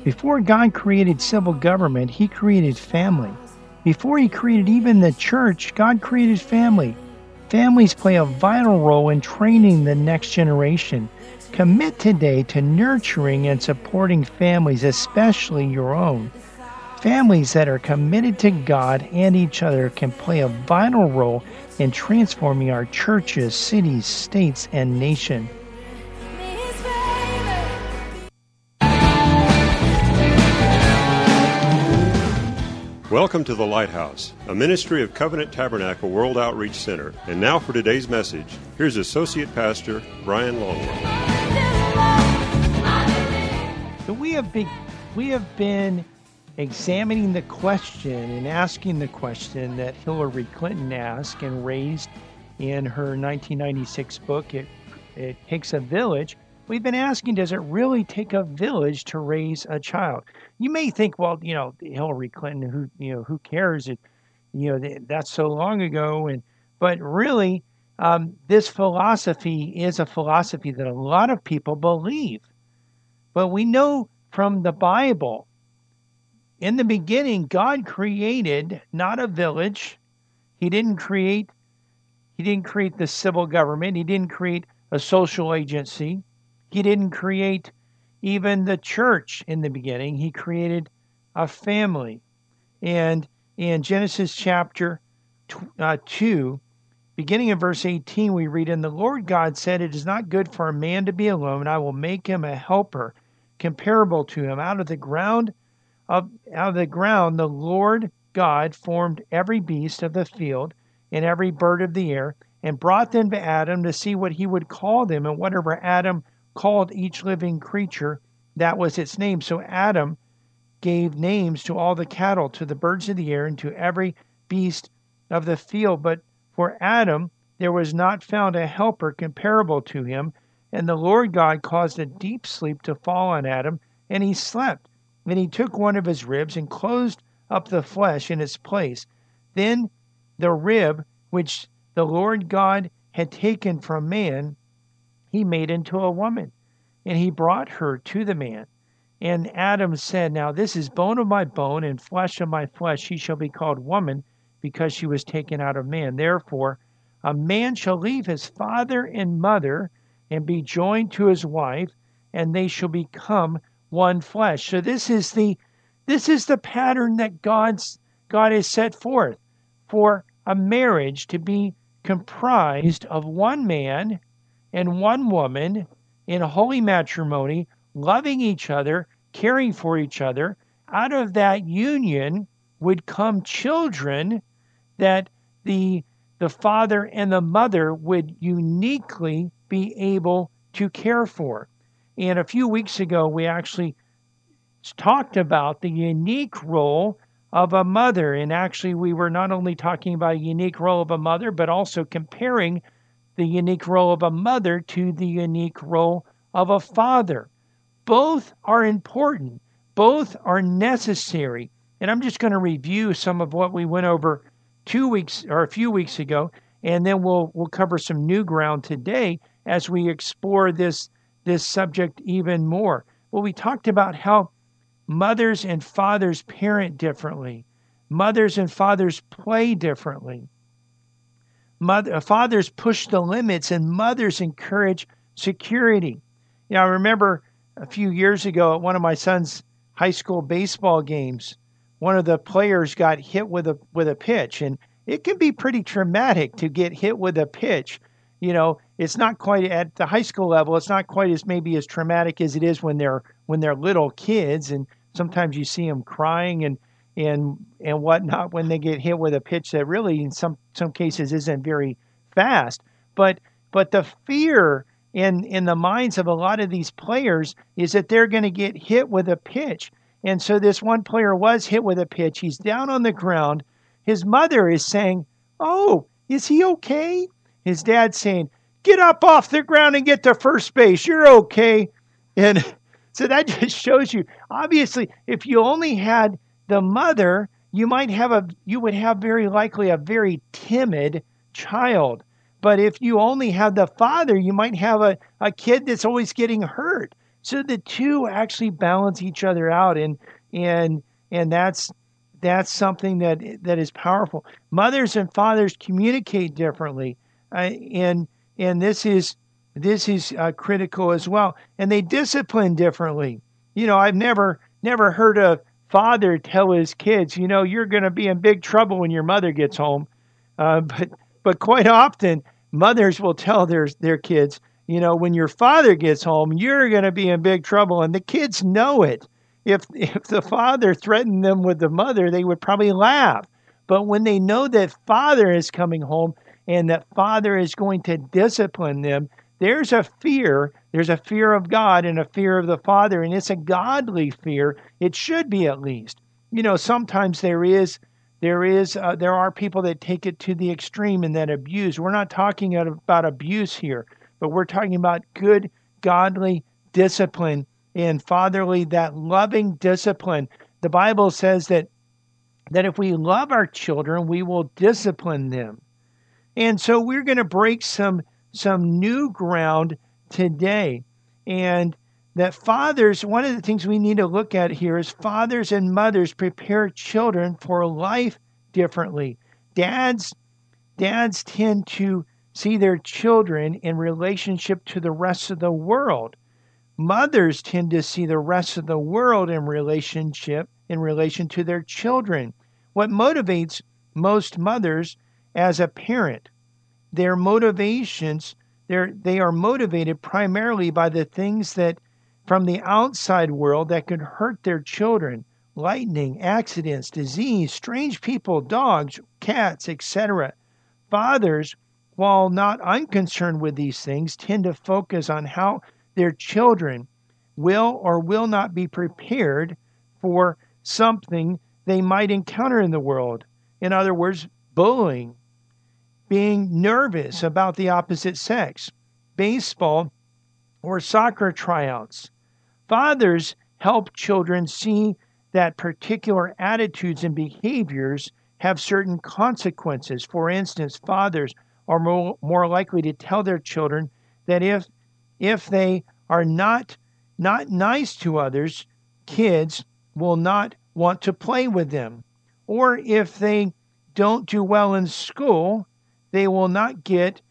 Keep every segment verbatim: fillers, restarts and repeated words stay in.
Before God created civil government, he created family. Before he created even the church, God created family. Families play a vital role in training the next generation. Commit today to nurturing and supporting families, especially your own. Families that are committed to God and each other can play a vital role in transforming our churches, cities, states, and nation. Welcome to The Lighthouse, a ministry of Covenant Tabernacle World Outreach Center. And now for today's message, here's Associate Pastor Brian Longwell. So we have been, we have been examining the question and asking the question that Hillary Clinton asked and raised in her nineteen ninety-six book, It, it Takes a Village. We've been asking, does it really take a village to raise a child? You may think, well, you know, Hillary Clinton, who, you know, who cares? It, you know, that's so long ago. And but really, um, this philosophy is a philosophy that a lot of people believe. But we know from the Bible, in the beginning, God created not a village. He didn't create. He didn't create the civil government. He didn't create a social agency. He didn't create even the church in the beginning. He created a family. And in Genesis chapter uh, two, beginning in verse eighteen, we read, "And the Lord God said, It is not good for a man to be alone. I will make him a helper comparable to him. Out of the ground of out of the ground the Lord God formed every beast of the field and every bird of the air, and brought them to Adam to see what he would call them. And whatever Adam called each living creature, that was its name. So Adam gave names to all the cattle, to the birds of the air, and to every beast of the field. But for Adam there was not found a helper comparable to him. And the Lord God caused a deep sleep to fall on Adam, and he slept. And he took one of his ribs and closed up the flesh in its place. Then the rib which the Lord God had taken from man, he made into a woman, and he brought her to the man. And Adam said, Now this is bone of my bone and flesh of my flesh. She shall be called woman, because she was taken out of man. Therefore, a man shall leave his father and mother and be joined to his wife, and they shall become one flesh." So this is the this is the pattern that God's God has set forth for a marriage to be comprised of one man and one woman in holy matrimony, loving each other, caring for each other. Out of that union would come children that the the father and the mother would uniquely be able to care for. And a few weeks ago, we actually talked about the unique role of a mother. And actually, we were not only talking about a unique role of a mother, but also comparing the unique role of a mother to the unique role of a father. Both are important. Both are necessary. And I'm just going to review some of what we went over two weeks or a few weeks ago, and then we'll we'll cover some new ground today as we explore this this subject even more. Well, we talked about how mothers and fathers parent differently. Mothers and fathers play differently. Mother, fathers push the limits, and mothers encourage security. You know, I remember a few years ago at one of my son's high school baseball games, one of the players got hit with a with a pitch, and it can be pretty traumatic to get hit with a pitch. You know, it's not quite at the high school level. It's not quite as maybe as traumatic as it is when they're when they're little kids, and sometimes you see them crying and and and whatnot when they get hit with a pitch that really in some some cases isn't very fast. But but the fear in in the minds of a lot of these players is that they're going to get hit with a pitch. And so this one player was hit with a pitch. He's down on the ground. His mother is saying, "Oh, is he okay?" His dad's saying, "Get up off the ground and get to first base. You're okay." And so that just shows you, obviously, if you only had the mother, you might have a you would have very likely a very timid child. But if you only have the father, you might have a, a kid that's always getting hurt So the two actually balance each other out, and and and that's that's something that that is powerful. Mothers and fathers communicate differently, uh, and and this is this is uh, critical as well. And they discipline differently. You know, I've never never heard a father tell his kids, you know, you're going to be in big trouble when your mother gets home. Uh, but but quite often, mothers will tell their their kids, you know, when your father gets home, you're going to be in big trouble, and the kids know it. If if the father threatened them with the mother, they would probably laugh. But when they know that father is coming home and that father is going to discipline them, there's a fear. There's a fear of God and a fear of the Father, and it's a godly fear. It should be, at least. You know, sometimes there is there is uh, there are people that take it to the extreme and that abuse. We're not talking about abuse here, but we're talking about good, godly discipline and fatherly, that loving discipline. The Bible says that that if we love our children, we will discipline them. And so we're going to break some some new ground today. And that fathers, one of the things we need to look at here is fathers and mothers prepare children for life differently. Dads dads tend to see their children in relationship to the rest of the world. Mothers tend to see the rest of the world in relationship in relation to their children. What motivates most mothers as a parent, their motivations, they're, they are motivated primarily by the things that from the outside world that could hurt their children: lightning, accidents, disease, strange people, dogs, cats, et cetera. Fathers, while not unconcerned with these things, tend to focus on how their children will or will not be prepared for something they might encounter in the world. In other words, bullying, being nervous about the opposite sex, baseball or soccer tryouts. Fathers help children see that particular attitudes and behaviors have certain consequences. For instance, fathers are more, more likely to tell their children that if if they are not not nice to others, kids will not want to play with them. Or if they don't do well in school, they will not get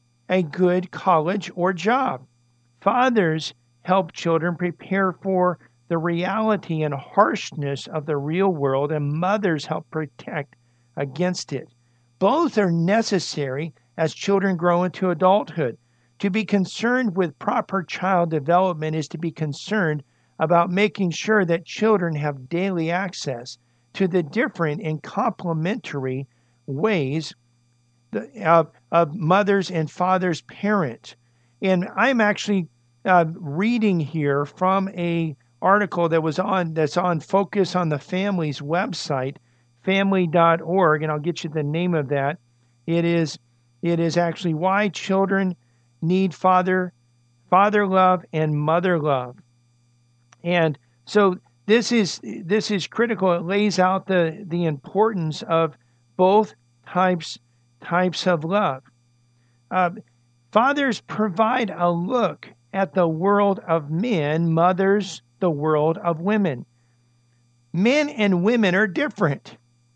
a good college or job. Fathers help children prepare for the reality and harshness of the real world, and mothers help protect against it. Both are necessary as children grow into adulthood. To be concerned with proper child development is to be concerned about making sure that children have daily access to the different and complementary ways of, of mothers and fathers parent. And I'm actually uh, reading here from a article that was on that's on Focus on the Family's website, family dot org, and I'll get you the name of that. It is it is actually why children need father father love and mother love. And so this is this is critical. It lays out the the importance of both types types of love. Uh, fathers provide a look at the world of men, mothers the world of women. Men and women are different.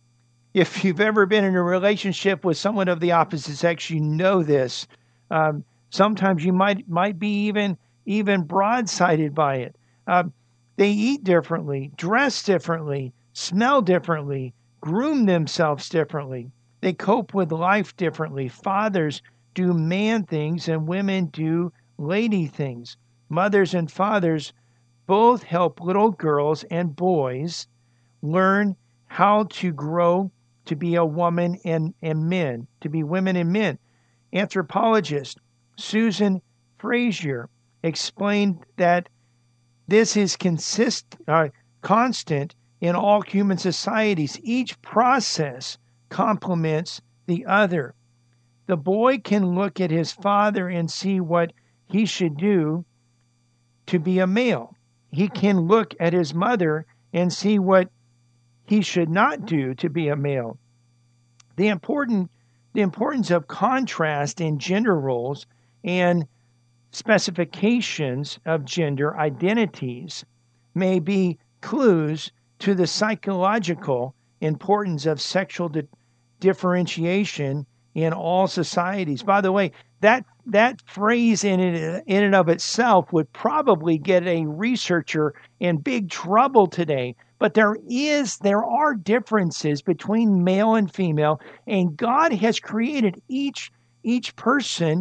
If you've ever been in a relationship with someone of the opposite sex, you know this. Um, sometimes you might might be even even broadsided by it. Uh, they eat differently, dress differently, smell differently, groom themselves differently. They cope with life differently. Fathers do man things and women do lady things. Mothers and fathers both help little girls and boys learn how to grow to be a woman and, and men, to be women and men. Anthropologist Susan Frazier explained that this is consist, uh, constant in all human societies. Each process complements the other. The boy can look at his father and see what he should do to be a male. He can look at his mother and see what he should not do to be a male. The important the importance of contrast in gender roles and specifications of gender identities may be clues to the psychological importance of sexual di- differentiation in all societies. By the way, that that phrase in it, in and of itself would probably get a researcher in big trouble today. But there is there are differences between male and female, and God has created each each person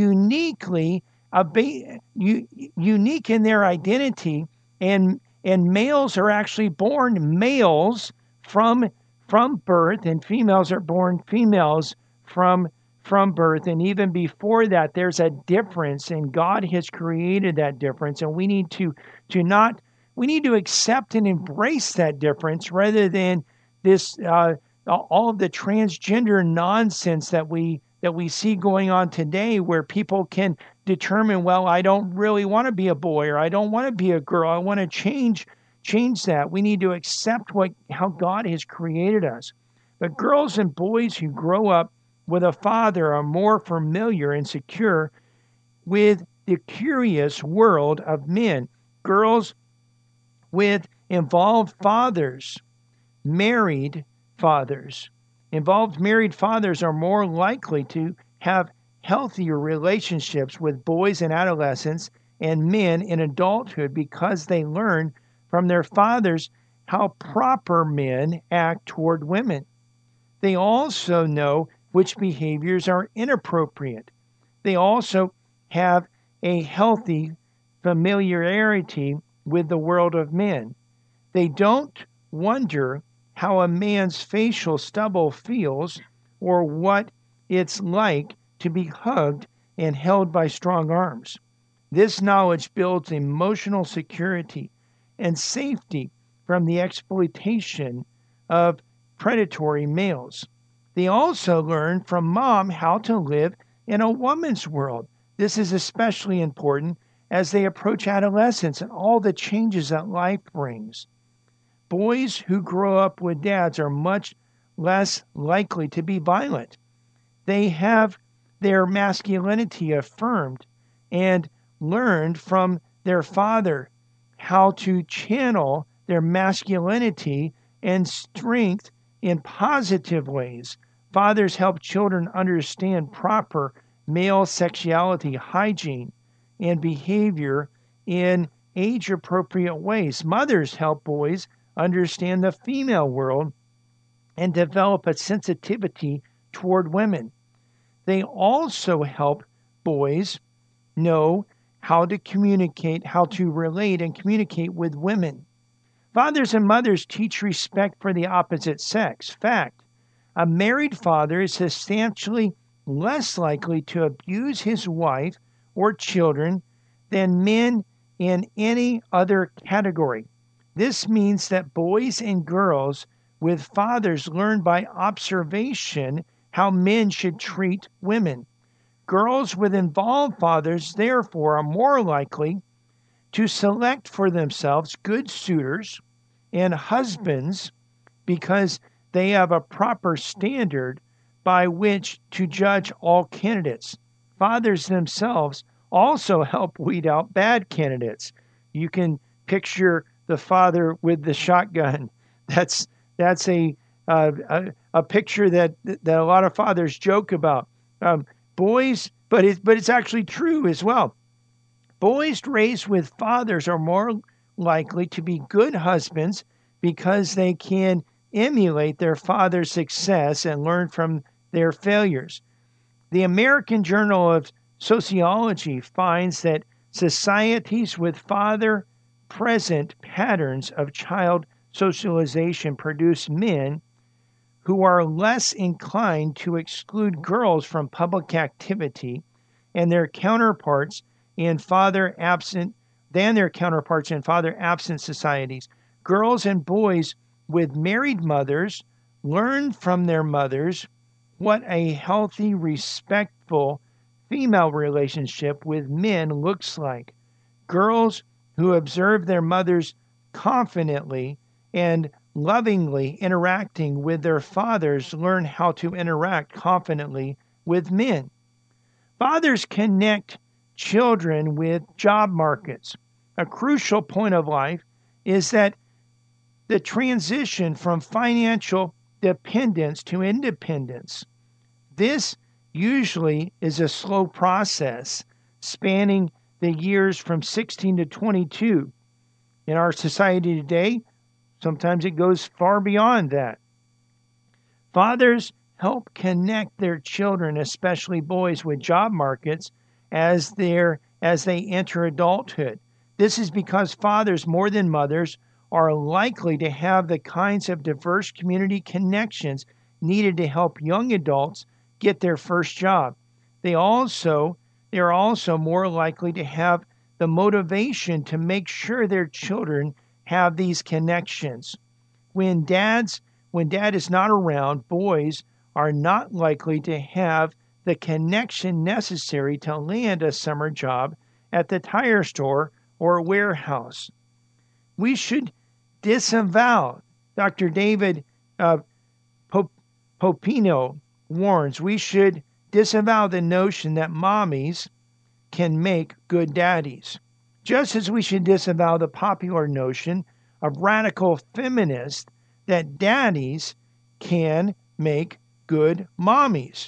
uniquely a ba- u- unique in their identity, and and males are actually born males from from birth, and females are born females from from birth. And even before that, there's a difference, and God has created that difference, and we need to to not we need to accept and embrace that difference rather than this uh, all of the transgender nonsense that we that we see going on today, where people can determine, well, I don't really want to be a boy, or I don't want to be a girl. I want to change change that. We need to accept what how God has created us. But girls and boys who grow up with a father are more familiar and secure with the curious world of men. Girls with involved fathers, married fathers. Involved married fathers are more likely to have healthier relationships with boys in adolescence and men in adulthood because they learn from their fathers how proper men act toward women. They also know which behaviors are inappropriate. They also have a healthy familiarity with the world of men. They don't wonder how a man's facial stubble feels or what it's like to be hugged and held by strong arms. This knowledge builds emotional security and safety from the exploitation of predatory males. They also learn from mom how to live in a woman's world. This is especially important as they approach adolescence and all the changes that life brings. Boys who grow up with dads are much less likely to be violent. They have their masculinity affirmed and learned from their father how to channel their masculinity and strength in positive ways. Fathers help children understand proper male sexuality, hygiene, and behavior in age appropriate ways. Mothers help boys understand the female world and develop a sensitivity toward women. They also help boys know how to communicate, how to relate and communicate with women. Fathers and mothers teach respect for the opposite sex. Fact, a married father is substantially less likely to abuse his wife or children than men in any other category. This means that boys and girls with fathers learn by observation how men should treat women. Girls with involved fathers, therefore, are more likely to select for themselves good suitors and husbands because they have a proper standard by which to judge all candidates. Fathers themselves also help weed out bad candidates. You can picture the father with the shotgun. That's that's a uh, a, a picture that that a lot of fathers joke about. Um, boys, but it's but it's actually true as well. Boys raised with fathers are more likely to be good husbands because they can emulate their father's success and learn from their failures. The American Journal of Sociology finds that societies with father present patterns of child socialization produce men who are less inclined to exclude girls from public activity and their counterparts in father absent than their counterparts in father absent societies. Girls and boys with married mothers learn from their mothers what a healthy, respectful female relationship with men looks like. Girls who observe their mothers confidently and lovingly interacting with their fathers learn how to interact confidently with men. Fathers connect children with job markets. A crucial point of life is that the transition from financial dependence to independence. This usually is a slow process spanning the years from sixteen to twenty-two. In our society today, sometimes it goes far beyond that. Fathers help connect their children, especially boys, with job markets as they're as they enter adulthood. This is because fathers, more than mothers, are likely to have the kinds of diverse community connections needed to help young adults get their first job. They also they are also more likely to have the motivation to make sure their children have these connections. When dads when dad is not around, boys are not likely to have the connection necessary to land a summer job at the tire store or warehouse. We should disavow, Doctor David uh, Popino warns, we should disavow the notion that mommies can make good daddies. Just as we should disavow the popular notion of radical feminists that daddies can make good mommies.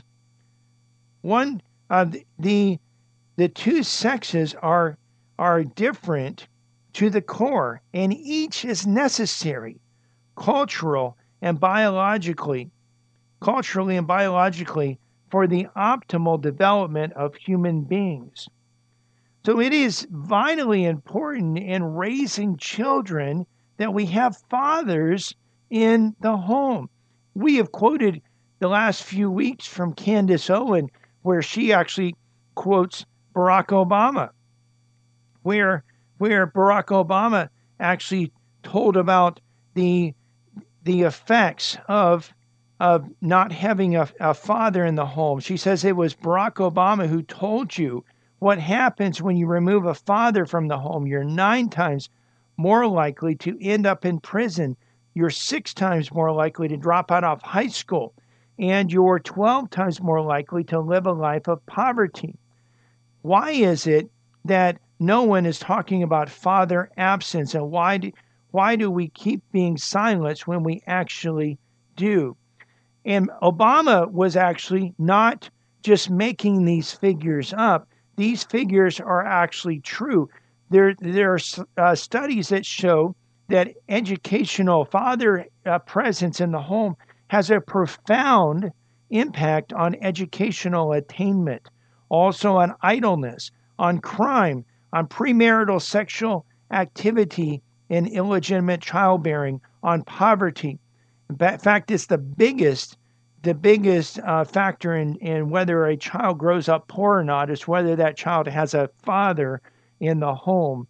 One of the, the the two sexes are are different to the core, and each is necessary, cultural and biologically, culturally and biologically, for the optimal development of human beings. So it is vitally important in raising children that we have fathers in the home. We have quoted the last few weeks from Candace Owen, where she actually quotes Barack Obama, where where Barack Obama actually told about the the effects of of not having a, a father in the home. She says it was Barack Obama who told you what happens when you remove a father from the home. You're nine times more likely to end up in prison. You're six times more likely to drop out of high school. And you're twelve times more likely to live a life of poverty. Why is it that no one is talking about father absence, and why do, why do we keep being silenced when we actually do? And Obama was actually not just making these figures up. These figures are actually true. There, there are uh, studies that show that educational father uh, presence in the home has a profound impact on educational attainment, also on idleness, on crime, on premarital sexual activity and illegitimate childbearing, on poverty. In fact, it's the biggest, the biggest uh, factor in, in whether a child grows up poor or not is whether that child has a father in the home.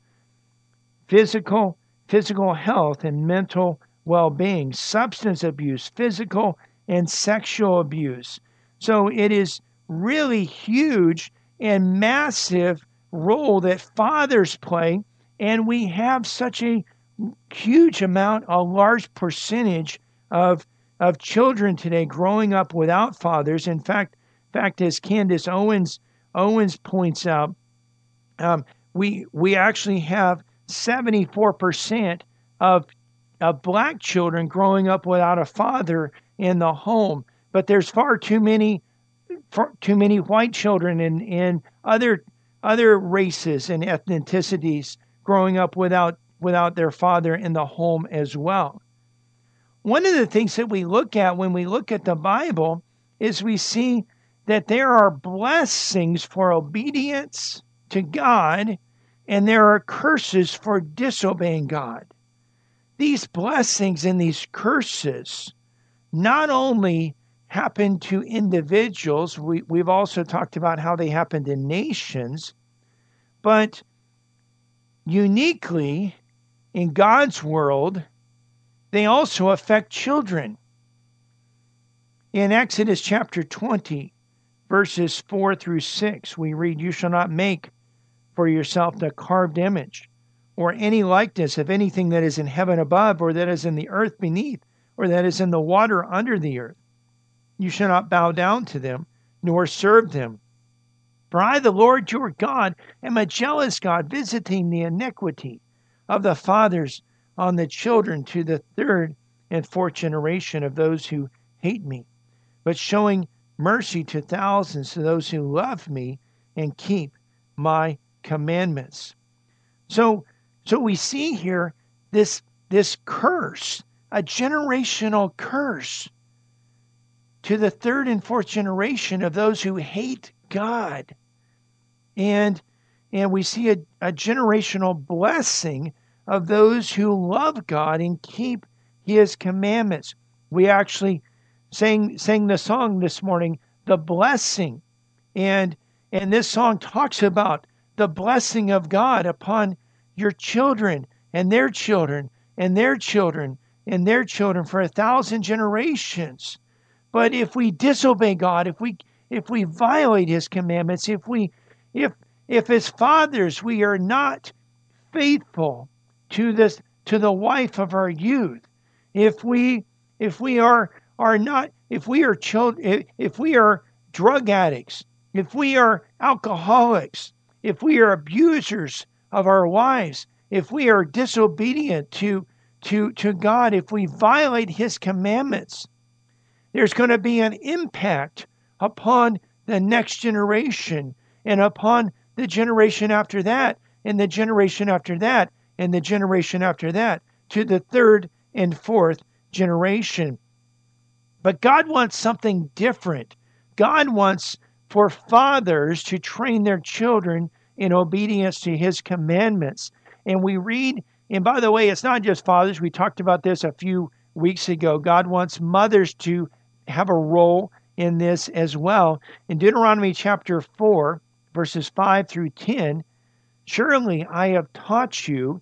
Physical, physical health and mental well-being, substance abuse, physical and sexual abuse. So it is really huge and massive role that fathers play, and we have such a huge amount, a large percentage of of children today growing up without fathers. In fact, fact as Candace Owens Owens points out, um, we we actually have seventy-four percent of of black children growing up without a father in the home, but there's far too many far too many white children and in other other races and ethnicities growing up without without their father in the home as well. One of the things that we look at when we look at the Bible is we see that there are blessings for obedience to God, and there are curses for disobeying God. These blessings and these curses not only happen to individuals, we, we've also talked about how they happen to nations, but uniquely in God's world, they also affect children. In Exodus chapter twenty, verses four through six, we read, "You shall not make for yourself the carved image, or any likeness of anything that is in heaven above, or that is in the earth beneath, or that is in the water under the earth. You shall not bow down to them, nor serve them. For I, the Lord your God, am a jealous God, visiting the iniquity of the fathers on the children to the third and fourth generation of those who hate me, but showing mercy to thousands to those who love me and keep my commandments. So, so we see here this, this curse, a generational curse to the third and fourth generation of those who hate God. And, and we see a, a generational blessing of those who love God and keep his commandments. We actually sang, sang the song this morning, The Blessing. And, and this song talks about the blessing of God upon your children and their children and their children and their children for a thousand generations. But if we disobey God, if we if we violate his commandments, if we if if as fathers we are not faithful to this to the wife of our youth, if we if we are are not if we are children if, if we are drug addicts, if we are alcoholics, if we are abusers of our wives, if we are disobedient to to to God, if we violate his commandments, there's going to be an impact upon the next generation and upon the generation after that and the generation after that and the generation after that to the third and fourth generation. But God wants something different. God wants for fathers to train their children in obedience to his commandments. And we read, and by the way, it's not just fathers. We talked about this a few weeks ago. God wants mothers to have a role in this as well. In Deuteronomy chapter four, verses five through ten, surely I have taught you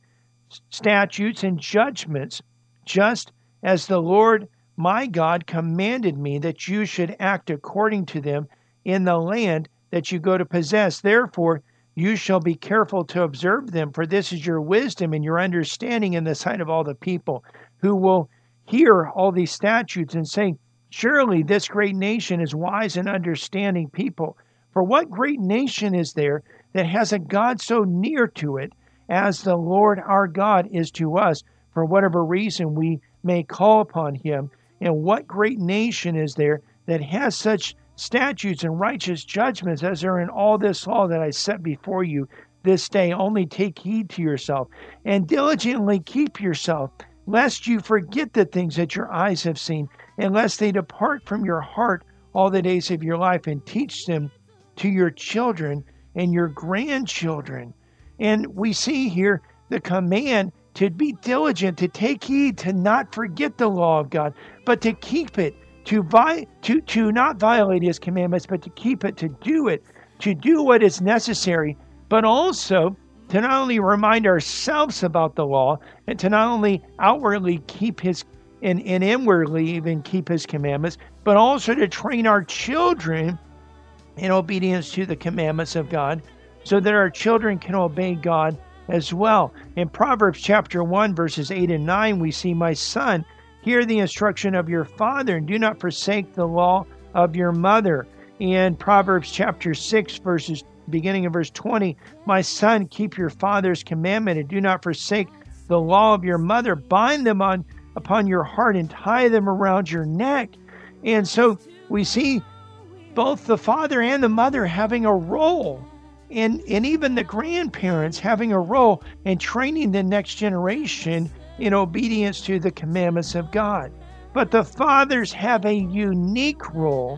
statutes and judgments, just as the Lord my God commanded me that you should act according to them in the land that you go to possess. Therefore, you shall be careful to observe them, for this is your wisdom and your understanding in the sight of all the people, who will hear all these statutes and say, surely this great nation is wise and understanding people. For what great nation is there that has a God so near to it as the Lord our God is to us, for whatever reason we may call upon him? And what great nation is there that has such statutes and righteous judgments as are in all this law that I set before you this day? Only take heed to yourself and diligently keep yourself, lest you forget the things that your eyes have seen, and lest they depart from your heart all the days of your life, and teach them to your children and your grandchildren. And we see here the command to be diligent, to take heed, to not forget the law of God, but to keep it, to vi- to to not violate his commandments, but to keep it, to do it, to do what is necessary, but also to not only remind ourselves about the law, and to not only outwardly keep his and, and inwardly even keep his commandments, but also to train our children in obedience to the commandments of God, so that our children can obey God as well. In Proverbs chapter one, verses eight and nine, we see, my son, hear the instruction of your father, and do not forsake the law of your mother. In Proverbs chapter six, verses beginning in verse twenty, my son, keep your father's commandment, and do not forsake the law of your mother. Bind them on upon your heart and tie them around your neck. And so we see both the father and the mother having a role, and, and even the grandparents having a role in training the next generation in obedience to the commandments of God. But the fathers have a unique role,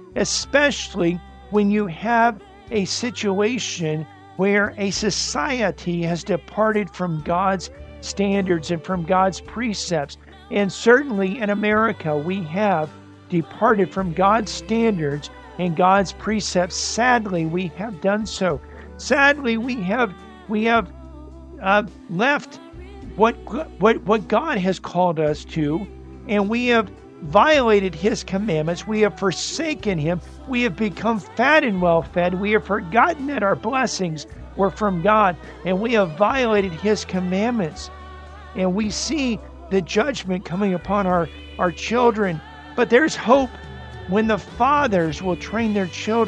especially when you have a situation where a society has departed from God's standards and from God's precepts. And certainly in America, we have departed from God's standards and God's precepts. Sadly, we have done so. Sadly, we have we have uh, left what what what God has called us to, and we have violated his commandments. We have forsaken him. We have become fat and well fed. We have forgotten that our blessings were from God, and we have violated his commandments. And we see the judgment coming upon our, our children. But there's hope when the fathers will train their children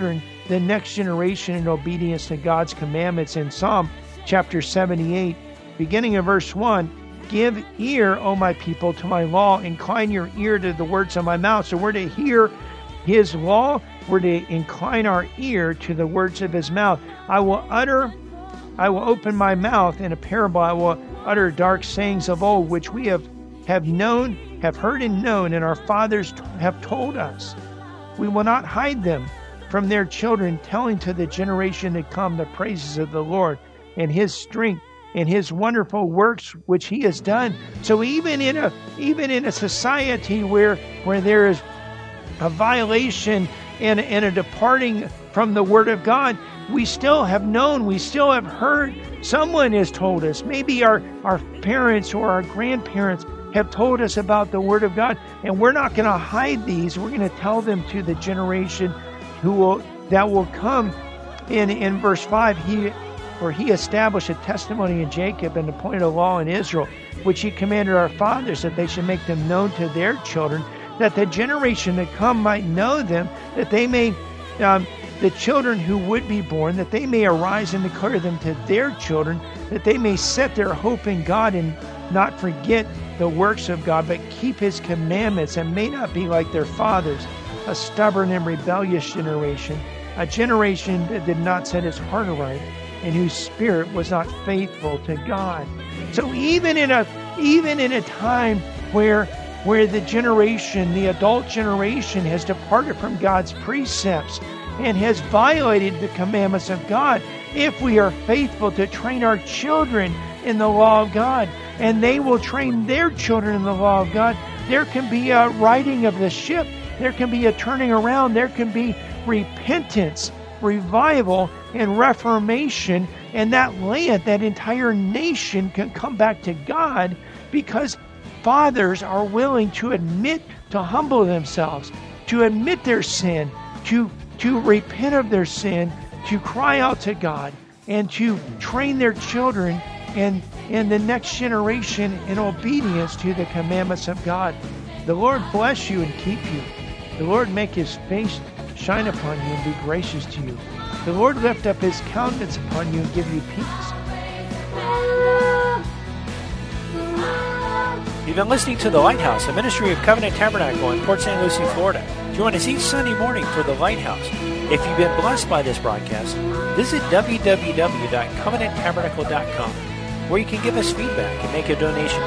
the next generation in obedience to God's commandments. In Psalm chapter seventy-eight, beginning of verse one, give ear, O my people, to my law. Incline your ear to the words of my mouth. So we're to hear his law. We're to incline our ear to the words of his mouth. I will utter, I will open my mouth in a parable. I will utter dark sayings of old, which we have, have known, have heard and known, and our fathers t- have told us. We will not hide them from their children, telling to the generation to come the praises of the Lord and his strength and his wonderful works which he has done. So even in a even in a society where where there is a violation and, and a departing from the word of God, we still have known, we still have heard. Someone has told us, maybe our, our parents or our grandparents have told us about the word of God, and we're not going to hide these. We're going to tell them to the generation who will that will come. In in verse five, he for he established a testimony in Jacob and appointed a law in Israel, which he commanded our fathers, that they should make them known to their children, that the generation to come might know them, that they may, um, the children who would be born, that they may arise and declare them to their children, that they may set their hope in God and not forget the works of God, but keep his commandments, and may not be like their fathers, a stubborn and rebellious generation, a generation that did not set his heart aright, and whose spirit was not faithful to God. So even in a even in a time where where the generation, the adult generation, has departed from God's precepts and has violated the commandments of God, if we are faithful to train our children in the law of God, and they will train their children in the law of God, there can be a righting of the ship, there can be a turning around, there can be repentance, revival, and reformation, and that land, that entire nation can come back to God, because fathers are willing to admit, to humble themselves, to admit their sin, to, to repent of their sin, to cry out to God, and to train their children and, and the next generation in obedience to the commandments of God. The Lord bless you and keep you. The Lord make his face shine upon you and be gracious to you. The Lord lift up his countenance upon you and give you peace. You've been listening to The Lighthouse, a ministry of Covenant Tabernacle in Port Saint Lucie, Florida. Join us each Sunday morning for The Lighthouse. If you've been blessed by this broadcast, visit w w w dot covenant tabernacle dot com, where you can give us feedback and make a donation.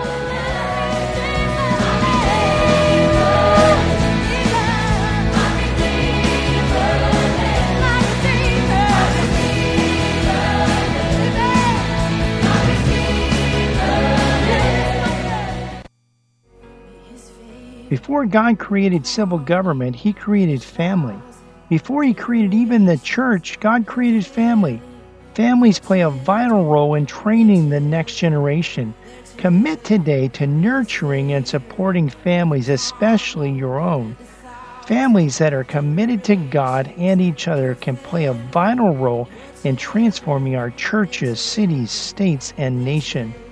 Before God created civil government, he created family. Before he created even the church, God created family. Families play a vital role in training the next generation. Commit today to nurturing and supporting families, especially your own. Families that are committed to God and each other can play a vital role in transforming our churches, cities, states, and nation.